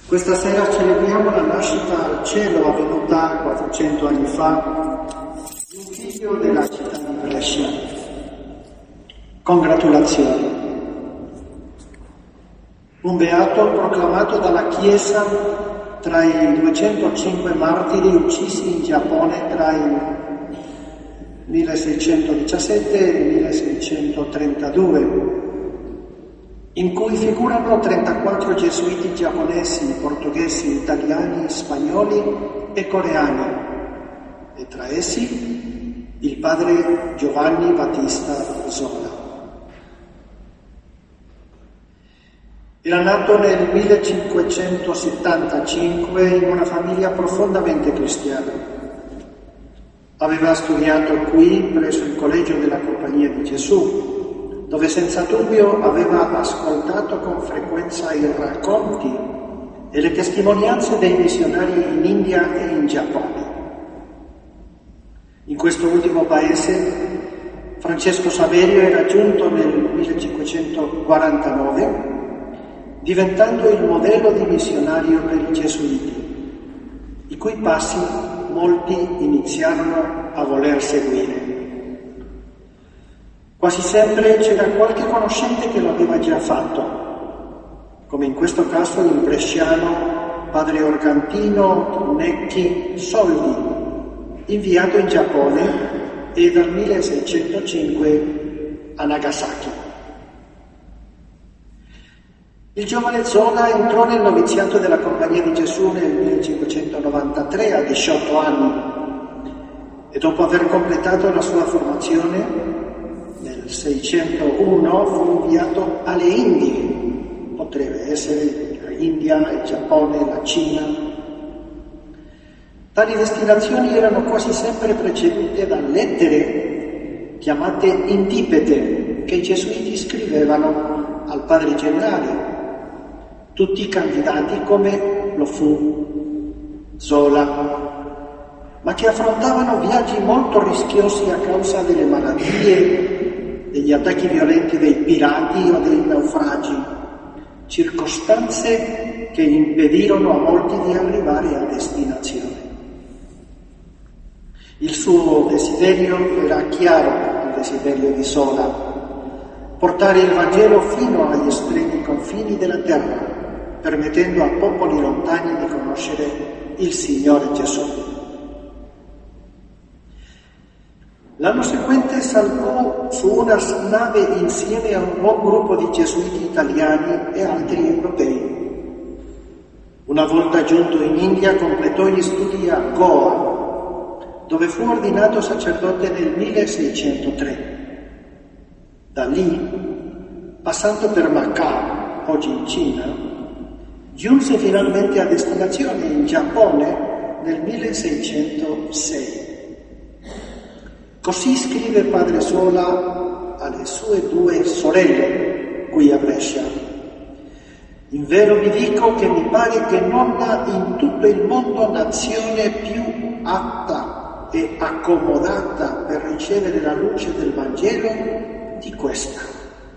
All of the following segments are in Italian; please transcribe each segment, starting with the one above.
Questa sera celebriamo la nascita al cielo avvenuta 400 anni fa di un figlio della città di Brescia. Congratulazioni. Un beato proclamato dalla Chiesa tra i 205 martiri uccisi in Giappone tra il 1617 e il 1632, in cui figurano 34 gesuiti giapponesi, portoghesi, italiani, spagnoli e coreani, e tra essi il padre Giovanni Battista Zola. Era nato nel 1575 in una famiglia profondamente cristiana. Aveva studiato qui presso il collegio della Compagnia di Gesù, dove senza dubbio aveva ascoltato con frequenza i racconti e le testimonianze dei missionari in India e in Giappone. In questo ultimo paese Francesco Saverio era giunto nel 1549, diventando il modello di missionario per i gesuiti, i cui passi molti iniziarono a voler seguire. Quasi sempre c'era qualche conoscente che lo aveva già fatto, come in questo caso il bresciano padre Organtino Necchi Soldi, inviato in Giappone e dal 1605 a Nagasaki. Il giovane Zola entrò nel noviziato della Compagnia di Gesù nel 1593 a 18 anni e dopo aver completato la sua formazione nel 601 fu inviato alle Indie, potrebbe essere l'India, il Giappone, la Cina. Tali destinazioni erano quasi sempre precedute da lettere chiamate indipete che i gesuiti scrivevano al padre generale, tutti candidati come lo fu Zola, ma che affrontavano viaggi molto rischiosi a causa delle malattie, degli attacchi violenti dei pirati o dei naufragi, circostanze che impedirono a molti di arrivare a destinazione. Il suo desiderio era chiaro, il desiderio di Zola, portare il Vangelo fino agli estremi confini della terra, permettendo a popoli lontani di conoscere il Signore Gesù. L'anno seguente salpò su una nave insieme a un buon gruppo di gesuiti italiani e altri europei. Una volta giunto in India completò gli studi a Goa, dove fu ordinato sacerdote nel 1603. Da lì, passando per Macao, oggi in Cina, giunse finalmente a destinazione in Giappone nel 1606. Così scrive padre Zola alle sue due sorelle qui a Brescia: in vero vi dico che mi pare che non ha in tutto il mondo nazione più atta e accomodata per ricevere la luce del Vangelo di questa.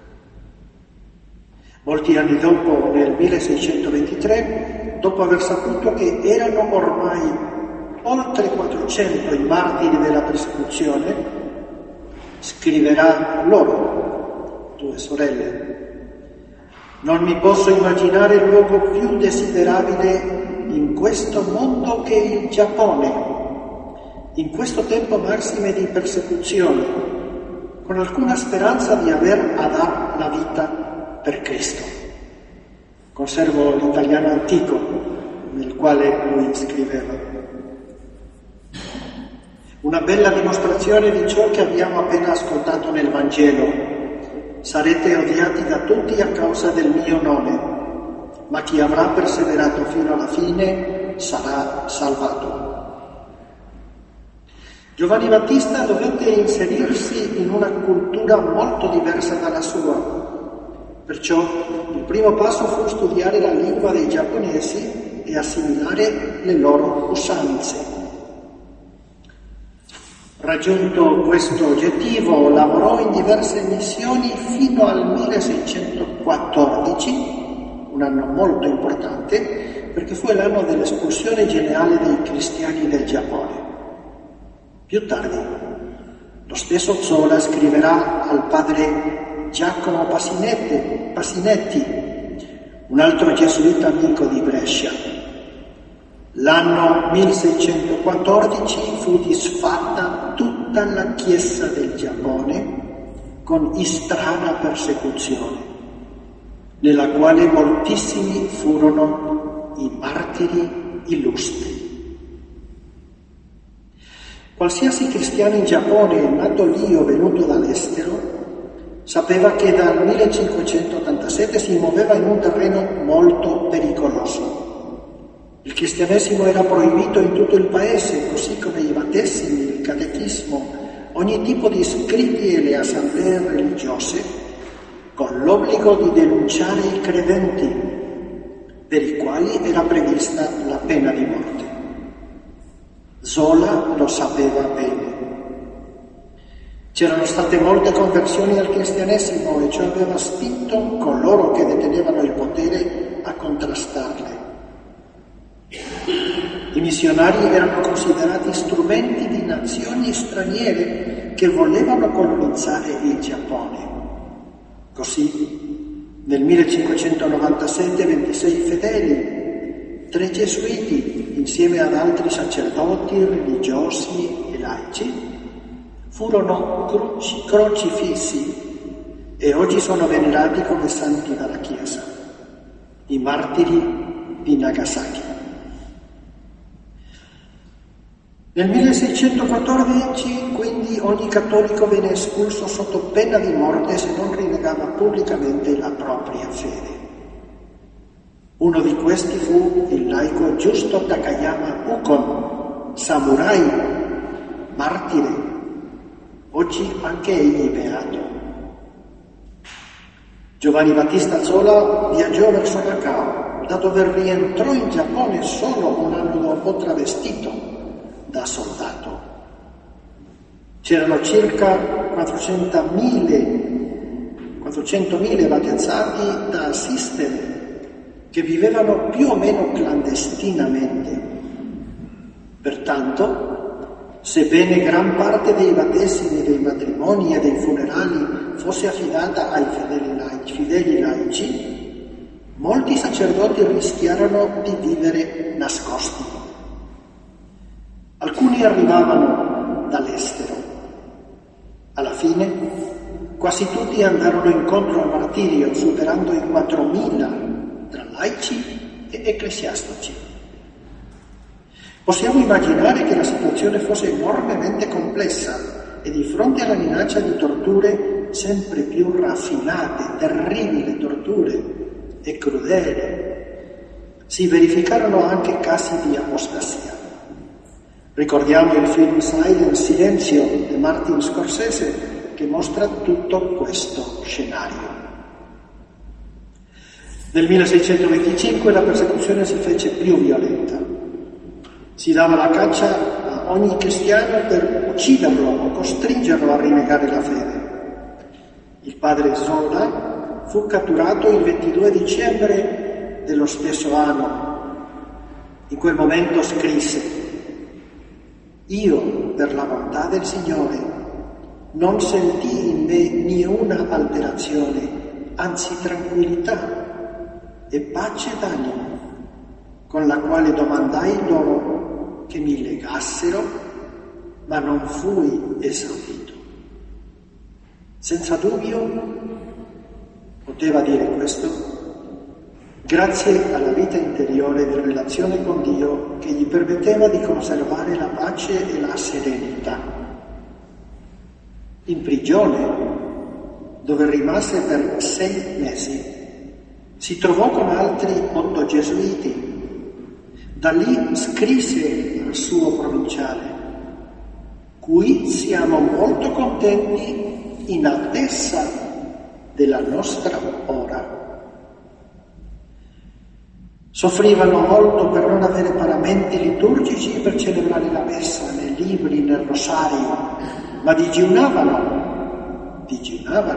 Molti anni dopo, nel 1623, dopo aver saputo che erano ormai oltre 400 i martiri della persecuzione, scriverà loro, due sorelle: non mi posso immaginare il luogo più desiderabile in questo mondo che il Giappone, in questo tempo massime di persecuzione, con alcuna speranza di aver a dar la vita per Cristo. Conservo l'italiano antico nel quale lui scriveva. Una bella dimostrazione di ciò che abbiamo appena ascoltato nel Vangelo: sarete odiati da tutti a causa del mio nome, ma chi avrà perseverato fino alla fine sarà salvato. Giovanni Battista dovette inserirsi in una cultura molto diversa dalla sua. Perciò il primo passo fu studiare la lingua dei giapponesi e assimilare le loro usanze. Raggiunto questo obiettivo, lavorò in diverse missioni fino al 1614, un anno molto importante, fu l'anno dell'espulsione generale dei cristiani del Giappone. Più tardi, lo stesso Zola scriverà al padre Giacomo Pasinetti, un altro gesuita amico di Brescia. L'anno 1614 fu disfatta tutta la Chiesa del Giappone con istrana persecuzione, nella quale moltissimi furono i martiri illustri. Qualsiasi cristiano in Giappone nato lì o venuto dall'estero sapeva che dal 1587 si muoveva in un terreno molto pericoloso. Il cristianesimo era proibito in tutto il paese, così come i battesimi, il catechismo, ogni tipo di scritti e le assemblee religiose, con l'obbligo di denunciare i credenti, per i quali era prevista la pena di morte. Zola lo sapeva bene. C'erano state molte conversioni al cristianesimo e ciò aveva spinto coloro che detenevano il potere a contrastarle. I missionari erano considerati strumenti di nazioni straniere che volevano colonizzare il Giappone. Così, nel 1597, 26 fedeli, 3 gesuiti, insieme ad altri sacerdoti, religiosi e laici, furono crocifissi e oggi sono venerati come santi dalla Chiesa, i martiri di Nagasaki. Nel 1614, quindi, ogni cattolico venne espulso sotto pena di morte se non rinnegava pubblicamente la propria fede. Uno di questi fu il laico Giusto Takayama Ukon, samurai, martire, oggi anche egli beato. Giovanni Battista Zola viaggiò verso Macao, da dove rientrò in Giappone solo un anno dopo travestito da soldato. C'erano circa 400.000 battezzati da assistere che vivevano più o meno clandestinamente. Pertanto, sebbene gran parte dei battesimi, dei matrimoni e dei funerali fosse affidata ai fedeli laici, molti sacerdoti rischiarono di vivere nascosti. Alcuni arrivavano dall'estero. Alla fine, quasi tutti andarono incontro al martirio, superando i 4.000 tra laici e ecclesiastici. Possiamo immaginare che la situazione fosse enormemente complessa e di fronte alla minaccia di torture sempre più raffinate, terribili torture e crudeli, si verificarono anche casi di apostasia. Ricordiamo il film Silenzio di Martin Scorsese che mostra tutto questo scenario. Nel 1625 la persecuzione si fece più violenta. Si dava la caccia a ogni cristiano per ucciderlo o costringerlo a rinnegare la fede. Il padre Zola fu catturato il 22 dicembre dello stesso anno. In quel momento scrisse: «Io, per la bontà del Signore, non sentii in me niuna alterazione, anzi tranquillità e pace d'animo, con la quale domandai loro che mi legassero, ma non fui esaudito». Senza dubbio poteva dire questo grazie alla vita interiore di relazione con Dio che gli permetteva di conservare la pace e la serenità. In prigione, dove rimase per 6 mesi, si trovò con altri 8 gesuiti. Da lì scrisse al suo provinciale: «Qui siamo molto contenti in attesa della nostra ora». Soffrivano molto per non avere paramenti liturgici per celebrare la messa, nei libri, nel rosario, ma digiunavano,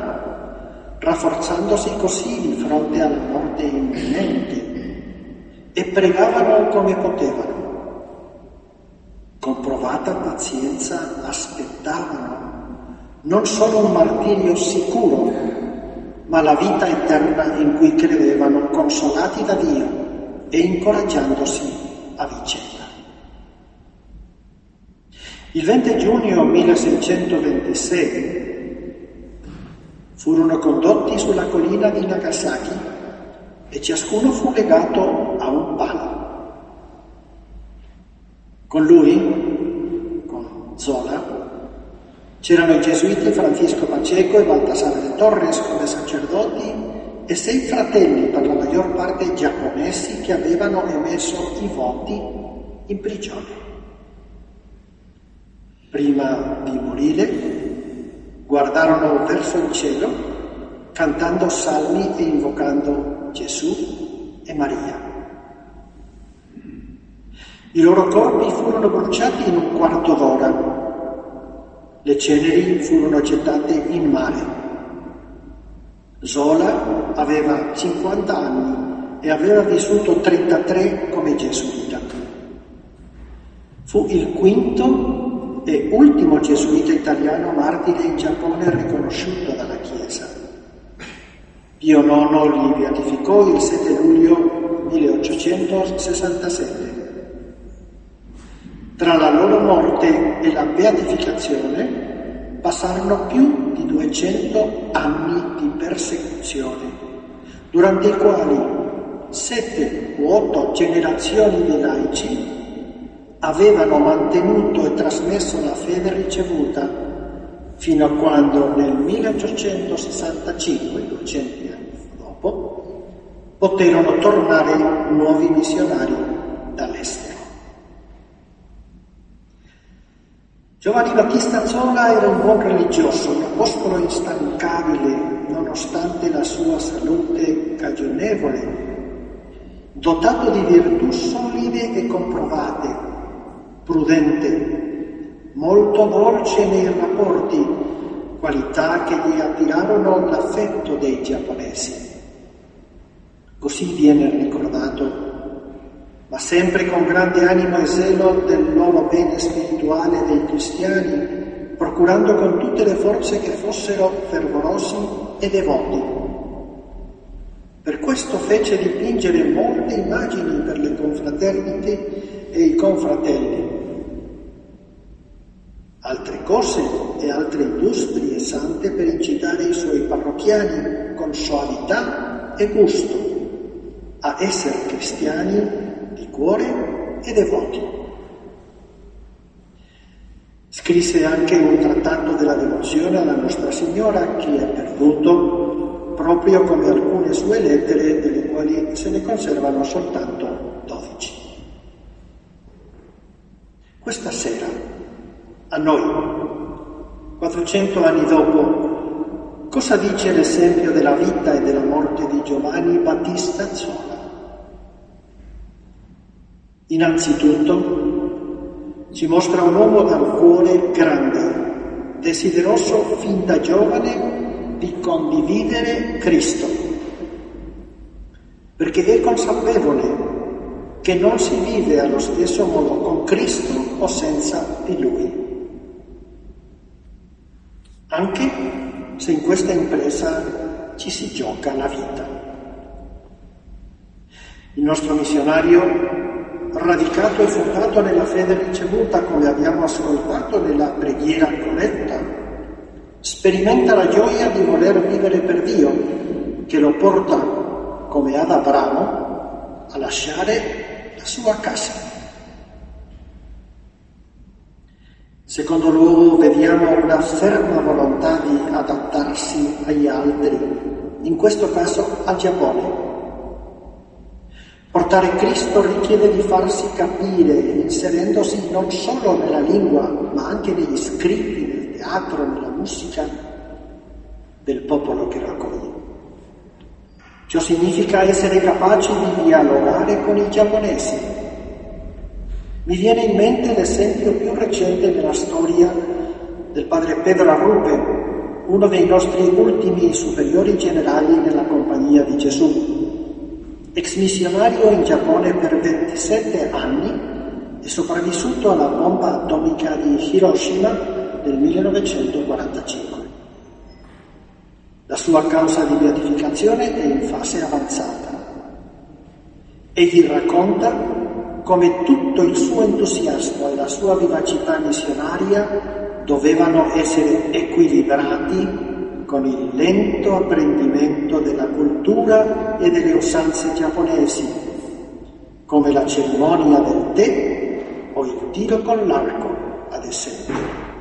rafforzandosi così di fronte alla morte imminente. e pregavano come potevano. Con provata pazienza aspettavano non solo un martirio sicuro, ma la vita eterna in cui credevano, consolati da Dio e incoraggiandosi a vicenda. Il 20 giugno 1626 furono condotti sulla collina di Nagasaki e ciascuno fu legato a un palo. Con lui, con Zola, c'erano i gesuiti Francisco Pacheco e Baltasar de Torres come sacerdoti e 6 fratelli, per la maggior parte giapponesi, che avevano emesso i voti in prigione. Prima di morire, guardarono verso il cielo, cantando salmi e invocando Gesù e Maria. I loro corpi furono bruciati in un quarto d'ora. Le ceneri furono gettate in mare. Zola aveva 50 anni e aveva vissuto 33 come gesuita. Fu il quinto e ultimo gesuita italiano martire in Giappone riconosciuto dalla Chiesa. Pio IX li beatificò il 7 luglio 1867. Tra la loro morte e la beatificazione passarono più di 200 anni di persecuzione, durante i quali 7 o 8 generazioni di laici avevano mantenuto e trasmesso la fede ricevuta fino a quando nel 1865, 200 anni dopo, poterono tornare nuovi missionari dall'estero. Giovanni Battista Zola era un buon religioso, un apostolo instancabile nonostante la sua salute cagionevole, dotato di virtù solide e comprovate, prudente, molto dolce nei rapporti, qualità che gli attirarono l'affetto dei giapponesi. Così viene ricordato, ma sempre con grande animo e zelo del loro bene spirituale dei cristiani, procurando con tutte le forze che fossero fervorosi e devoti. Per questo fece dipingere molte immagini per le confraternite e i confratelli. Altre cose e altre industrie sante per incitare i suoi parrocchiani con soavità e gusto a essere cristiani di cuore e devoti. Scrisse anche un trattato della devozione alla Nostra Signora che è perduto, proprio come alcune sue lettere, delle quali se ne conservano soltanto 12. Questa sera, a noi, 400 anni dopo, cosa dice l'esempio della vita e della morte di Giovanni Battista Zola? Innanzitutto ci mostra un uomo dal cuore grande, desideroso fin da giovane di condividere Cristo, perché è consapevole che non si vive allo stesso modo con Cristo o senza di Lui. Anche se in questa impresa ci si gioca la vita. Il nostro missionario, radicato e fondato nella fede ricevuta, come abbiamo ascoltato nella preghiera coletta, sperimenta la gioia di voler vivere per Dio, che lo porta, come ad Abramo, a lasciare la sua casa. Secondo luogo, vediamo una ferma volontà di adattarsi agli altri, in questo caso al Giappone. Portare Cristo richiede di farsi capire, inserendosi non solo nella lingua, ma anche negli scritti, nel teatro, nella musica del popolo che raccoglie. Ciò significa essere capaci di dialogare con i giapponesi. Mi viene in mente l'esempio più recente nella storia del padre Pedro Arrupe, uno dei nostri ultimi superiori generali nella Compagnia di Gesù. ex missionario in Giappone per 27 anni e sopravvissuto alla bomba atomica di Hiroshima del 1945. La sua causa di beatificazione è in fase avanzata. Egli racconta come tutto il suo entusiasmo e la sua vivacità missionaria dovevano essere equilibrati con il lento apprendimento della cultura e delle usanze giapponesi, come la cerimonia del tè o il tiro con l'arco, ad esempio.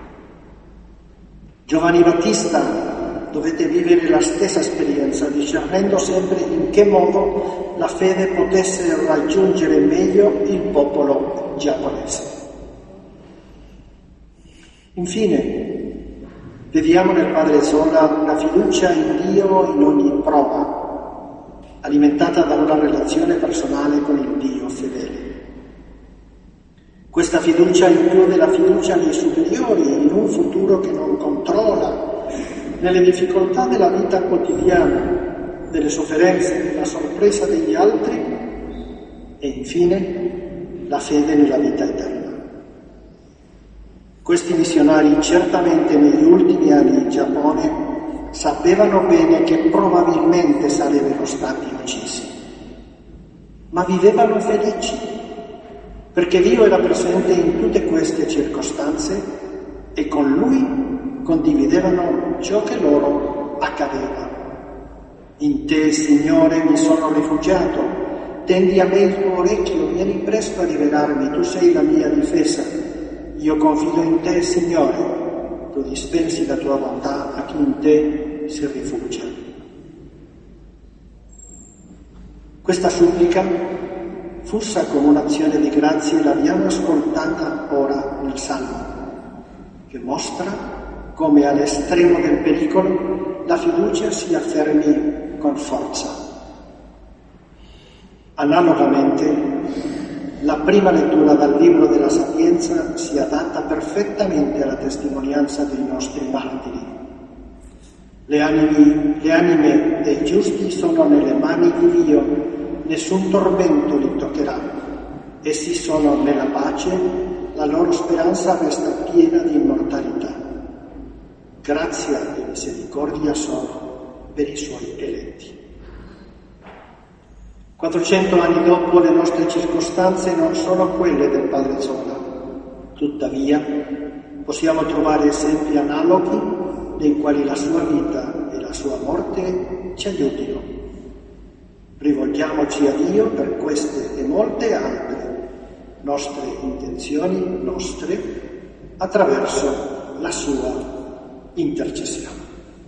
Giovanni Battista, dovete vivere la stessa esperienza, discernendo sempre in che modo la fede potesse raggiungere meglio il popolo giapponese. Infine, vediamo nel Padre Zola una fiducia in Dio in ogni prova, alimentata da una relazione personale con il Dio fedele. Questa fiducia include la fiducia nei superiori, in un futuro che non controlla, nelle difficoltà della vita quotidiana, nelle sofferenze, nella sorpresa degli altri e infine la fede nella vita eterna. Questi missionari certamente negli ultimi anni in Giappone sapevano bene che probabilmente sarebbero stati uccisi, ma vivevano felici, perché Dio era presente in tutte queste circostanze e con Lui condividevano ciò che loro accadeva. In te, Signore, mi sono rifugiato, tendi a me il tuo orecchio, vieni presto a rivelarmi, tu sei la mia difesa. Io confido in te, Signore, tu dispensi la tua bontà a chi in te si rifugia. Questa supplica, fussa come un'azione di grazie, l'abbiamo ascoltata ora nel Salmo, che mostra come all'estremo del pericolo la fiducia si affermi con forza. Analogamente, la prima lettura dal libro della Sapienza si adatta perfettamente alla testimonianza dei nostri martiri. Le anime dei giusti sono nelle mani di Dio, nessun tormento li toccherà. Essi sono nella pace, la loro speranza resta piena di immortalità. Grazia e misericordia sono per i suoi eletti. 400 anni dopo le nostre circostanze non sono quelle del Padre Zola. Tuttavia possiamo trovare esempi analoghi nei quali la sua vita e la sua morte ci aiutino. Rivolgiamoci a Dio per queste e molte altre nostre intenzioni, attraverso la sua intercessione.